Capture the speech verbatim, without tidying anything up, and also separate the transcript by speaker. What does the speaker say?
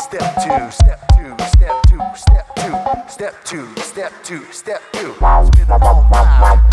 Speaker 1: step two, step two, step two, step two, step two, step two, step two. It's been a long time.